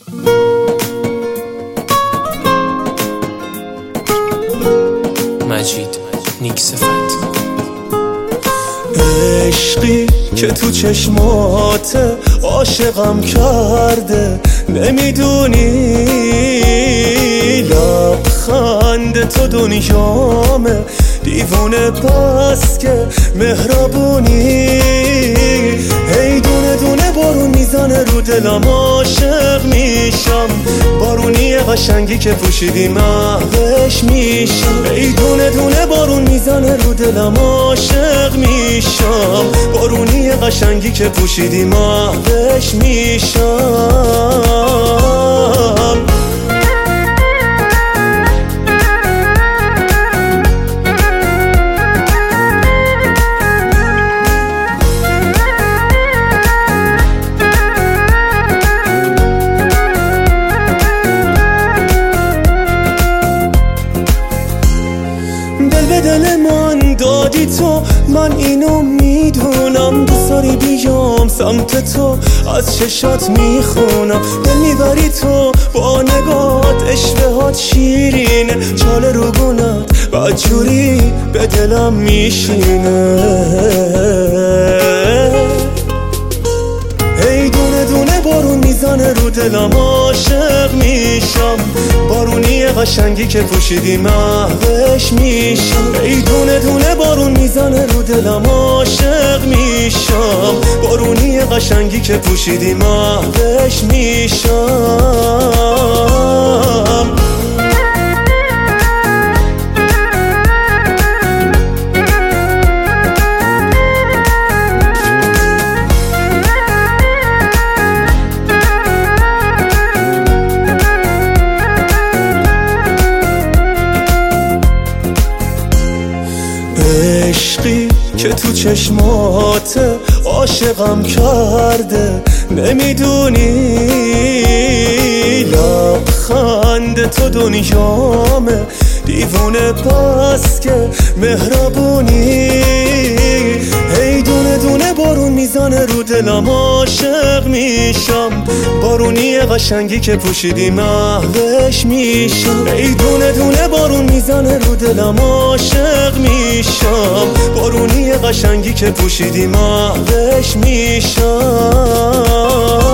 مجید نیک‌صفت. عشقی که تو چشمات عاشقم کرده، نمیدونی لبخند تو دنیامه، دیوونه بس که مهربونی. هی دونه دونه بارون میزنه رو دلم، عاشق میشم. بارونی قشنگی که پوشیدی محوش میشم. هی دونه دونه بارون میزنه رو دلم، عاشق میشم. بارونی قشنگی که پوشیدی محوش میشم. به دل من دادی تو، من اینو میدونم. دوست داری بیام سمت تو، از چشات میخونم. دل میبری تو با نگات، اشوهات شیرینه. چاله رو گونت بدجوری به دلم میشینه. هی دونه دونه بارون میزنه رو دلم، عاشق میشم. بارونی قشنگی که پوشیدی محوش میشم. هی دونه دونه بارون میزنه رو دلم، عاشق میشم. بارونی قشنگی که پوشیدی محوش میشم. عشقی که تو چشمات عاشقم کرده، نمیدونی لبخند تو دنیامه، دیوونه بس که مهربونی. هی دونه دونه بارون میزنه رو دلم، عاشق میشم. بارونی قشنگی که پوشیدی محوش میشم. هی دونه دونه بارون میزنه رو دلم، عاشق میشم. بارونی قشنگی که پوشیدی محوش میشم.